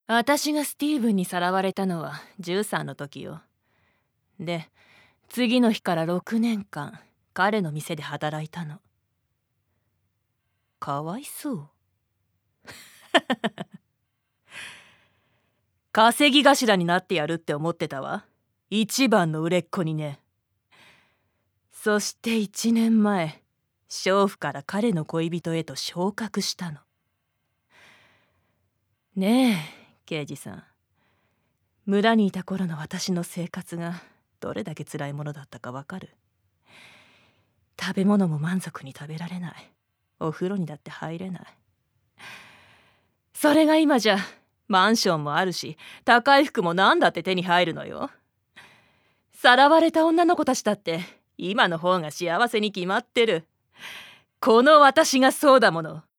私がスティーブンにさらわれたのは13の時よ。で、次の日から6年間彼の店で働いたの。かわいそう。稼ぎ頭になってやるって思ってたわ。一番の売れっ子にね。そして1年前、娼婦から彼の恋人へと昇格したの。ねえ、刑事さん。村にいた頃の私の生活がどれだけ辛いものだったかわかる？食べ物も満足に食べられない。お風呂にだって入れない。それが今じゃ、マンションもあるし、高い服も何だって手に入るのよ。さらわれた女の子たちだって、今の方が幸せに決まってる。この私がそうだもの。